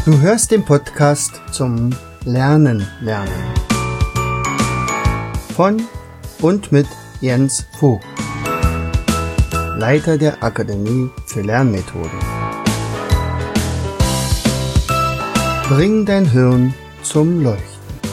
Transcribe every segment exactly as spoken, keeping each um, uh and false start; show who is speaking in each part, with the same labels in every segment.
Speaker 1: Du hörst den Podcast zum Lernen lernen von und mit Jens Vogt, Leiter der Akademie für Lernmethoden. Bring dein Hirn zum Leuchten.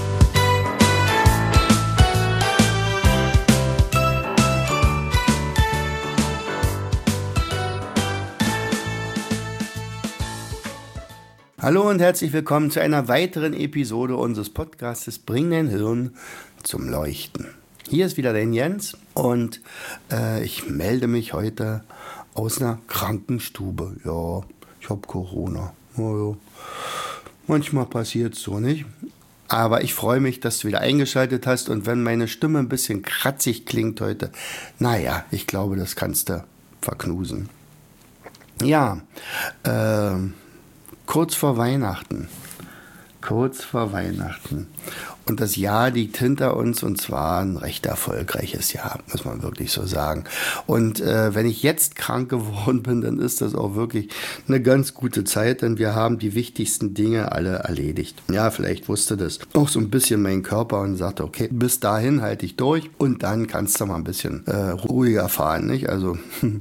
Speaker 1: Hallo und herzlich willkommen zu einer weiteren Episode unseres Podcastes Bring dein Hirn zum Leuchten. Hier ist wieder dein Jens und äh, ich melde mich heute aus einer Krankenstube. Ja, ich habe Corona. Ja, ja. Manchmal passiert es so, nicht? Aber ich freue mich, dass du wieder eingeschaltet hast und wenn meine Stimme ein bisschen kratzig klingt heute, naja, ich glaube, das kannst du verknusen. Ja, äh, kurz vor Weihnachten. Kurz vor Weihnachten. Und das Jahr liegt hinter uns und zwar ein recht erfolgreiches Jahr, muss man wirklich so sagen. Und äh, wenn ich jetzt krank geworden bin, dann ist das auch wirklich eine ganz gute Zeit, denn wir haben die wichtigsten Dinge alle erledigt. Ja, vielleicht wusste das auch so ein bisschen mein Körper und sagte, okay, bis dahin halte ich durch und dann kannst du mal ein bisschen äh, ruhiger fahren, nicht? Also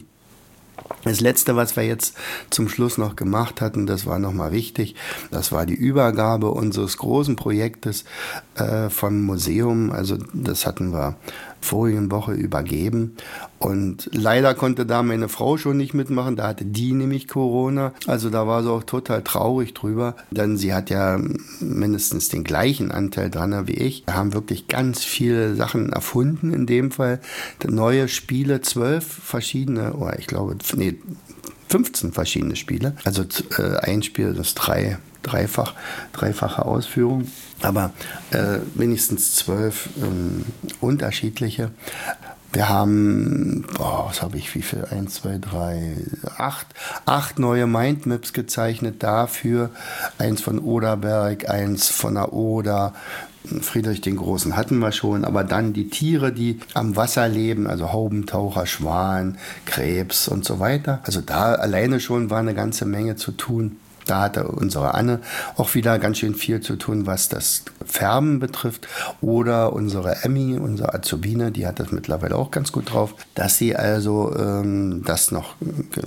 Speaker 1: das Letzte, was wir jetzt zum Schluss noch gemacht hatten, das war nochmal wichtig, das war die Übergabe unseres großen Projektes äh, vom Museum. Also das hatten wir vorige Woche übergeben und leider konnte da meine Frau schon nicht mitmachen, da hatte die nämlich Corona, also da war sie auch total traurig drüber, denn sie hat ja mindestens den gleichen Anteil dran wie ich. Wir haben wirklich ganz viele Sachen erfunden in dem Fall, neue Spiele, zwölf verschiedene, oder ich glaube, nee, fünfzehn verschiedene Spiele, also äh, ein Spiel, das ist drei, dreifach, dreifache Ausführung. Aber äh, wenigstens zwölf ähm, unterschiedliche. Wir haben, boah, was habe ich, wie viel? Eins, zwei, drei, acht, acht neue Mindmaps gezeichnet dafür. Eins von Oderberg, eins von der Oder. Friedrich den Großen hatten wir schon, aber dann die Tiere, die am Wasser leben, also Haubentaucher, Schwan, Krebs und so weiter. Also da alleine schon war eine ganze Menge zu tun. Da hatte unsere Anne auch wieder ganz schön viel zu tun, was das Färben betrifft. Oder unsere Emmy, unsere Azubine, die hat das mittlerweile auch ganz gut drauf, dass sie also ähm, das noch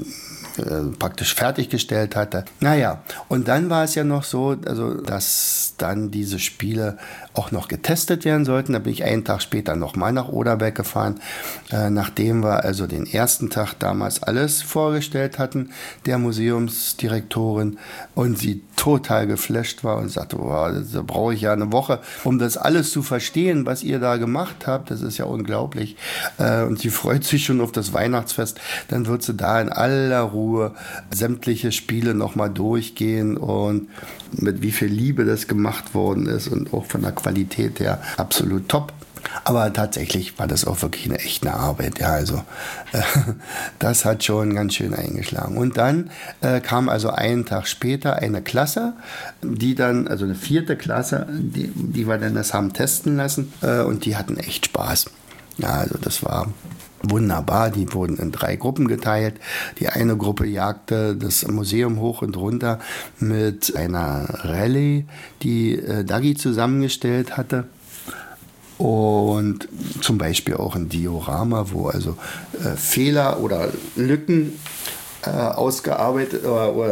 Speaker 1: äh, praktisch fertiggestellt hatte. Naja, und dann war es ja noch so, also dass dann diese Spiele auch noch getestet werden sollten. Da bin ich einen Tag später nochmal nach Oderberg gefahren, äh, nachdem wir also den ersten Tag damals alles vorgestellt hatten, der Museumsdirektorin, und sie total geflasht war und sagte, wow, da brauche ich ja eine Woche, um das alles zu verstehen, was ihr da gemacht habt. Das ist ja unglaublich. Äh, und sie freut sich schon auf das Weihnachtsfest. Dann wird sie da in aller Ruhe sämtliche Spiele nochmal durchgehen und mit wie viel Liebe das gemacht worden ist und auch von der Qualität her absolut top. Aber tatsächlich war das auch wirklich eine echte Arbeit. Ja, also äh, das hat schon ganz schön eingeschlagen. Und dann äh, kam also einen Tag später eine Klasse, die dann, also eine vierte Klasse, die, die wir dann das haben testen lassen äh, und die hatten echt Spaß. Ja, also das war wunderbar, die wurden in drei Gruppen geteilt. Die eine Gruppe jagte das Museum hoch und runter mit einer Rallye, die äh, Dagi zusammengestellt hatte. Und zum Beispiel auch ein Diorama, wo also äh, Fehler oder Lücken äh, ausgearbeitet oder, oder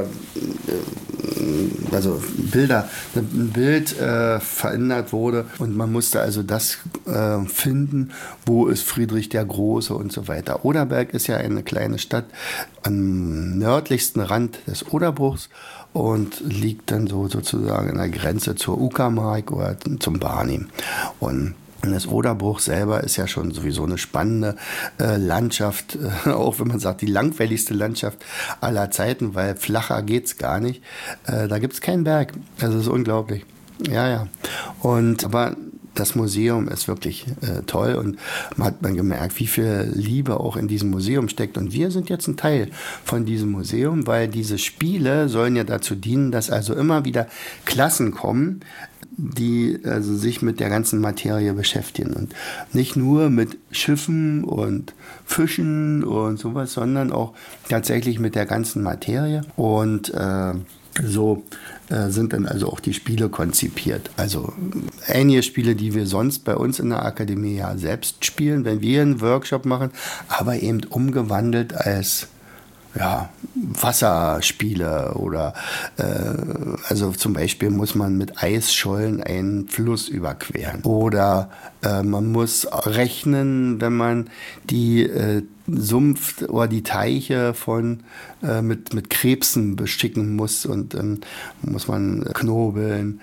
Speaker 1: äh, also Bilder, ein Bild äh, verändert wurde und man musste also das äh, finden, wo ist Friedrich der Große und so weiter. Oderberg ist ja eine kleine Stadt am nördlichsten Rand des Oderbruchs und liegt dann so sozusagen an der Grenze zur Uckermark oder zum Barnim. Und das Oderbruch selber ist ja schon sowieso eine spannende äh, Landschaft, äh, auch wenn man sagt, die langweiligste Landschaft aller Zeiten, weil flacher geht's gar nicht. Äh, da gibt's keinen Berg. Das ist unglaublich. Ja, ja. Und aber das Museum ist wirklich äh, toll und man hat man gemerkt, wie viel Liebe auch in diesem Museum steckt. Und wir sind jetzt ein Teil von diesem Museum, weil diese Spiele sollen ja dazu dienen, dass also immer wieder Klassen kommen, die also sich mit der ganzen Materie beschäftigen und nicht nur mit Schiffen und Fischen und sowas, sondern auch tatsächlich mit der ganzen Materie. Und äh, So äh, sind dann also auch die Spiele konzipiert. Also einige Spiele, die wir sonst bei uns in der Akademie ja selbst spielen, wenn wir einen Workshop machen, aber eben umgewandelt als ja, Wasserspiele oder äh, also zum Beispiel muss man mit Eisschollen einen Fluss überqueren oder äh, man muss rechnen, wenn man die äh, Sumpf oder die Teiche von äh, mit mit Krebsen besticken muss und dann muss man knobeln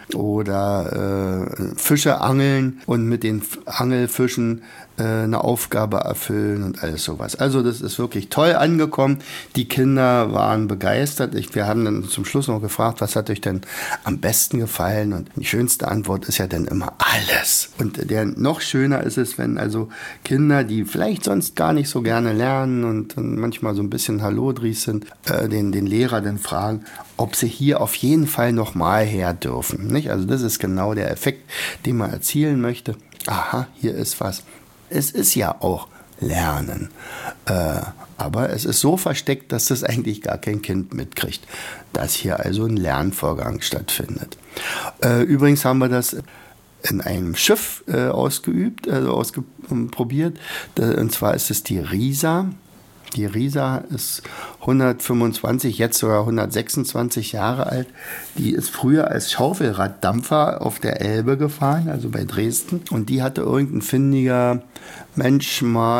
Speaker 1: oder äh, Fische angeln und mit den Angelfischen äh, eine Aufgabe erfüllen und alles sowas. Also das ist wirklich toll angekommen. Die Kinder waren begeistert. Ich, wir haben dann zum Schluss noch gefragt, was hat euch denn am besten gefallen? Und die schönste Antwort ist ja dann immer alles. Und der noch schöner ist es, wenn also Kinder, die vielleicht sonst gar nicht so gerne lernen und dann manchmal so ein bisschen Hallodris sind, äh, den, den Lehrer dann fragen, ob sie hier auf jeden Fall nochmal her dürfen. Nicht? Also das ist genau der Effekt, den man erzielen möchte. Aha, hier ist was. Es ist ja auch Lernen. Äh, aber es ist so versteckt, dass das eigentlich gar kein Kind mitkriegt, dass hier also ein Lernvorgang stattfindet. Äh, übrigens haben wir das in einem Schiff äh, ausgeübt, also ausprobiert. Und zwar ist es die Risa. Die Risa ist hundertfünfundzwanzig, jetzt sogar hundertsechsundzwanzig Jahre alt. Die ist früher als Schaufelraddampfer auf der Elbe gefahren, also bei Dresden. Und die hatte irgendein findiger Mensch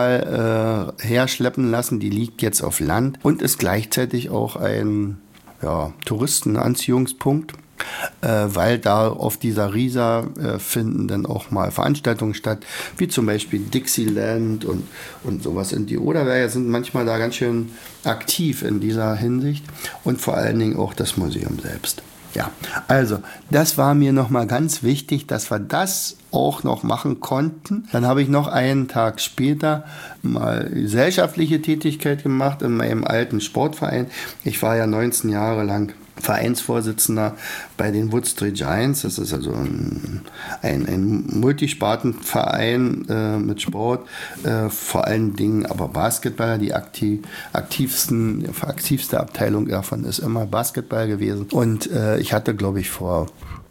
Speaker 1: mal äh, herschleppen lassen. Die liegt jetzt auf Land und ist gleichzeitig auch ein ja, Touristenanziehungspunkt. Äh, weil da auf dieser Risa äh, finden dann auch mal Veranstaltungen statt, wie zum Beispiel Dixieland und, und sowas. Und die Oderberger sind manchmal da ganz schön aktiv in dieser Hinsicht und vor allen Dingen auch das Museum selbst. Ja, also das war mir nochmal ganz wichtig, dass wir das auch noch machen konnten. Dann habe ich noch einen Tag später mal gesellschaftliche Tätigkeit gemacht in meinem alten Sportverein. Ich war ja neunzehn Jahre lang Vereinsvorsitzender bei den Wood Street Giants. Das ist also ein, ein, ein Multispartenverein äh, mit Sport, äh, vor allen Dingen aber Basketball. Die aktiv, aktivsten, aktivste Abteilung davon ist immer Basketball gewesen. Und äh, ich hatte, glaube ich, vor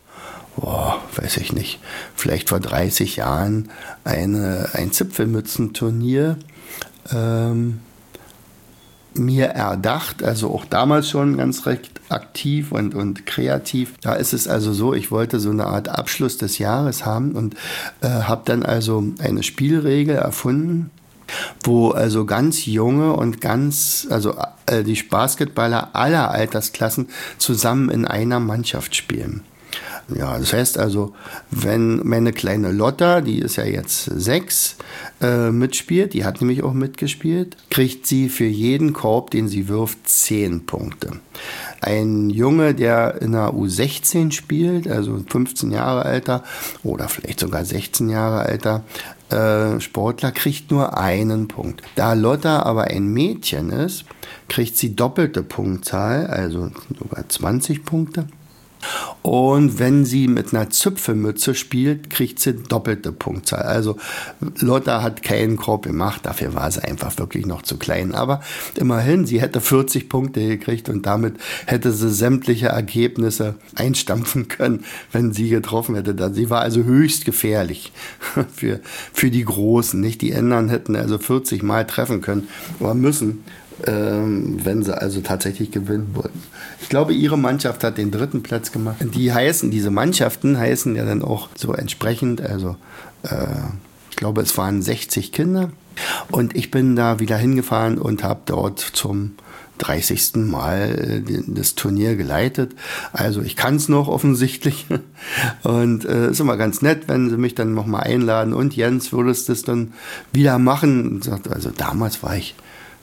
Speaker 1: Boah, weiß ich nicht, vielleicht vor dreißig Jahren eine, ein Zipfelmützenturnier ähm, mir erdacht, also auch damals schon ganz recht aktiv und, und kreativ. Da ist es also so, ich wollte so eine Art Abschluss des Jahres haben und äh, habe dann also eine Spielregel erfunden, wo also ganz junge und ganz, also äh, die Basketballer aller Altersklassen zusammen in einer Mannschaft spielen. Ja, das heißt also, wenn meine kleine Lotta, die ist ja jetzt sechs, äh, mitspielt, die hat nämlich auch mitgespielt, kriegt sie für jeden Korb, den sie wirft, zehn Punkte. Ein Junge, der in der U sechzehn spielt, also fünfzehn Jahre alter oder vielleicht sogar sechzehn Jahre alter äh, Sportler, kriegt nur einen Punkt. Da Lotta aber ein Mädchen ist, kriegt sie doppelte Punktzahl, also sogar zwanzig Punkte. Und wenn sie mit einer Zipfelmütze spielt, kriegt sie doppelte Punktzahl. Also Lotta hat keinen Korb gemacht, dafür war sie einfach wirklich noch zu klein. Aber immerhin, sie hätte vierzig Punkte gekriegt und damit hätte sie sämtliche Ergebnisse einstampfen können, wenn sie getroffen hätte. Sie war also höchst gefährlich für, für die Großen. Nicht? Die anderen hätten also vierzig Mal treffen können oder müssen, Ähm, wenn sie also tatsächlich gewinnen wollten. Ich glaube, ihre Mannschaft hat den dritten Platz gemacht. Die heißen, diese Mannschaften heißen ja dann auch so entsprechend, also äh, ich glaube, es waren sechzig Kinder und ich bin da wieder hingefahren und habe dort zum dreißigsten Mal äh, das Turnier geleitet. Also ich kann es noch offensichtlich und es äh, ist immer ganz nett, wenn sie mich dann nochmal einladen und Jens, würdest du das dann wieder machen? Also damals war ich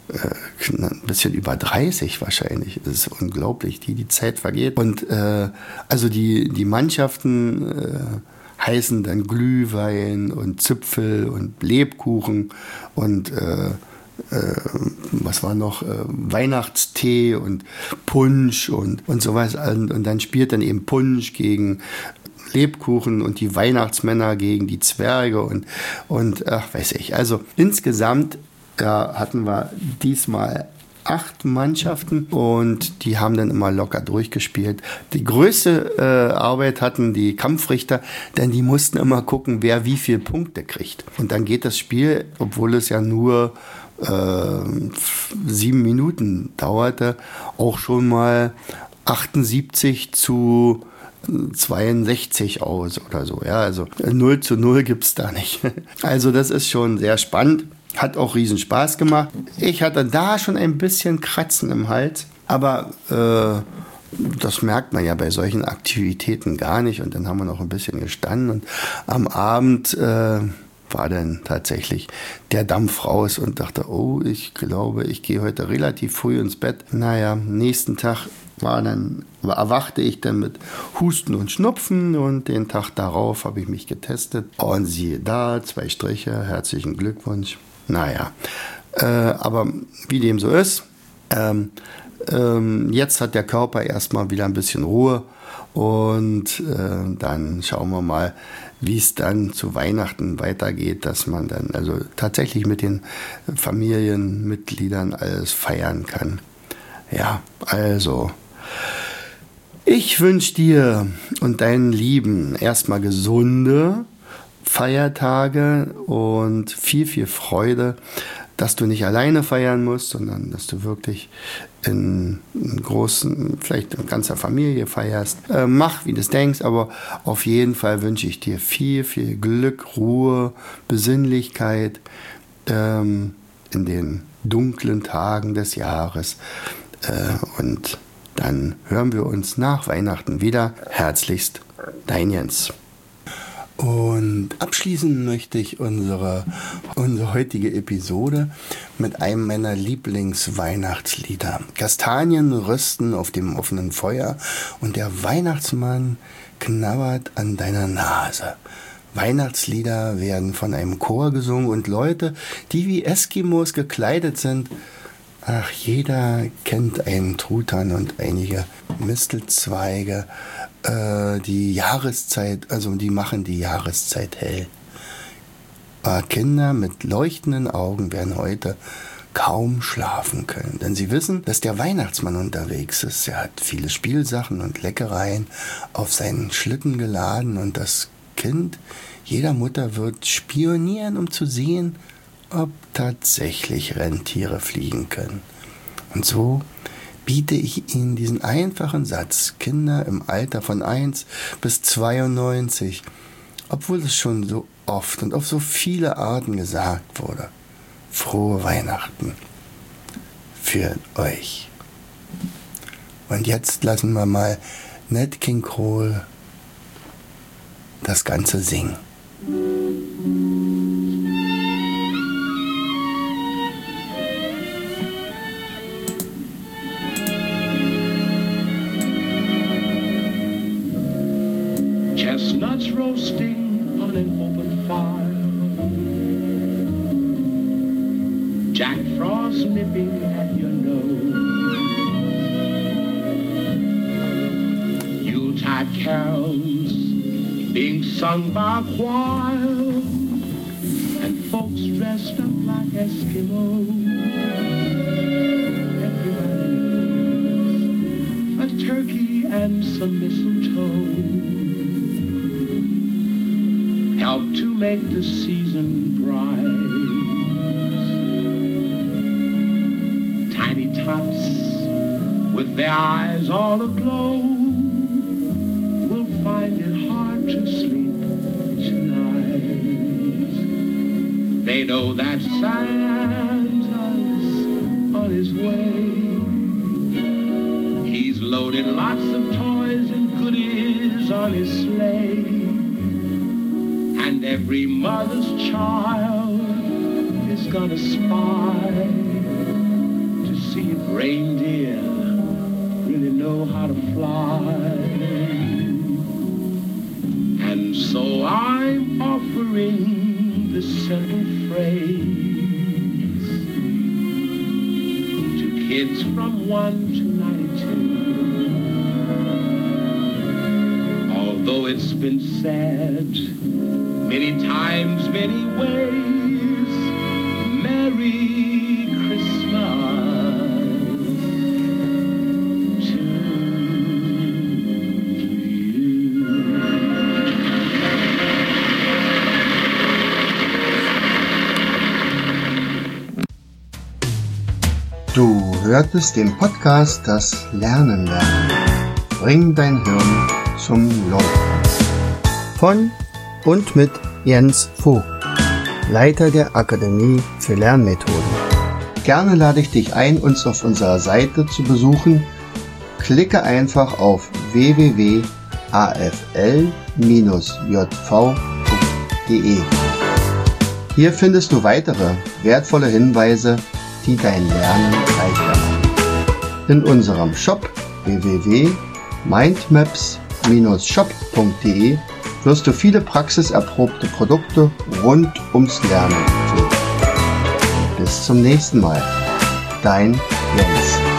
Speaker 1: ein bisschen über dreißig wahrscheinlich. Das ist unglaublich, wie die Zeit vergeht. Und äh, also die, die Mannschaften äh, heißen dann Glühwein und Zipfel und Lebkuchen und äh, äh, was war noch? Äh, Weihnachtstee und Punsch und, und sowas. Und, und dann spielt dann eben Punsch gegen Lebkuchen und die Weihnachtsmänner gegen die Zwerge und, und ach, weiß ich. Also insgesamt ja, hatten wir diesmal acht Mannschaften und die haben dann immer locker durchgespielt. Die größte äh, Arbeit hatten die Kampfrichter, denn die mussten immer gucken, wer wie viele Punkte kriegt. Und dann geht das Spiel, obwohl es ja nur äh, sieben Minuten dauerte, auch schon mal achtundsiebzig zu zweiundsechzig aus oder so. Ja, also null zu null gibt es da nicht. Also das ist schon sehr spannend. Hat auch riesen Spaß gemacht. Ich hatte da schon ein bisschen Kratzen im Hals, aber äh, das merkt man ja bei solchen Aktivitäten gar nicht. Und dann haben wir noch ein bisschen gestanden und am Abend äh, war dann tatsächlich der Dampf raus und dachte, oh, ich glaube, ich gehe heute relativ früh ins Bett. Naja, nächsten Tag war dann, erwachte ich dann mit Husten und Schnupfen und den Tag darauf habe ich mich getestet. Und siehe da, zwei Striche, herzlichen Glückwunsch. Naja, äh, aber wie dem so ist, ähm, ähm, jetzt hat der Körper erstmal wieder ein bisschen Ruhe und äh, dann schauen wir mal, wie es dann zu Weihnachten weitergeht, dass man dann also tatsächlich mit den Familienmitgliedern alles feiern kann. Ja, also ich wünsche dir und deinen Lieben erstmal gesunde Feiertage und viel, viel Freude, dass du nicht alleine feiern musst, sondern dass du wirklich in, in großen, vielleicht in ganzer Familie feierst. Äh, mach, wie du es denkst, aber auf jeden Fall wünsche ich dir viel, viel Glück, Ruhe, Besinnlichkeit ähm, in den dunklen Tagen des Jahres. Äh, und dann hören wir uns nach Weihnachten wieder. Herzlichst, dein Jens. Und abschließen möchte ich unsere, unsere heutige Episode mit einem meiner Lieblingsweihnachtslieder. Kastanien rösten auf dem offenen Feuer und der Weihnachtsmann knabbert an deiner Nase. Weihnachtslieder werden von einem Chor gesungen und Leute, die wie Eskimos gekleidet sind. Ach, jeder kennt einen Truthahn und einige Mistelzweige. Die Jahreszeit, also die machen die Jahreszeit hell. Aber Kinder mit leuchtenden Augen werden heute kaum schlafen können, denn sie wissen, dass der Weihnachtsmann unterwegs ist. Er hat viele Spielsachen und Leckereien auf seinen Schlitten geladen und das Kind jeder Mutter wird spionieren, um zu sehen, ob tatsächlich Rentiere fliegen können. Und so biete ich Ihnen diesen einfachen Satz, Kinder im Alter von eins bis zweiundneunzig, obwohl es schon so oft und auf so viele Arten gesagt wurde. Frohe Weihnachten für euch. Und jetzt lassen wir mal Nat King Cole das Ganze singen.
Speaker 2: Chestnuts roasting on an open fire, Jack Frost nipping at your nose, Yuletide carols being sung by a choir, and folks dressed up like Eskimos. Everybody knows a turkey and some mistletoe help to make the season bright. Tiny tots with their eyes all aglow will find it hard to sleep tonight. They know that Santa's on his way. He's loaded lots of toys and goodies on his sleigh. And every mother's child is gonna spy to see if reindeer really know how to fly. And so I'm offering this simple phrase to kids from one to ninety-two. Although it's been said many times, many ways, Merry Christmas
Speaker 1: Du hörtest den Podcast Das Lernen lernen. Bring dein Hirn zum Leuchten. Von und mit Jens Vogt, Leiter der Akademie für Lernmethoden. Gerne lade ich dich ein, uns auf unserer Seite zu besuchen. Klicke einfach auf w w w punkt a f l bindestrich j v punkt d e. Hier findest du weitere wertvolle Hinweise, die dein Lernen leichter machen. In unserem Shop w w w punkt mindmaps bindestrich shop punkt d e wirst du viele praxiserprobte Produkte rund ums Lernen finden. Bis zum nächsten Mal. Dein Jens.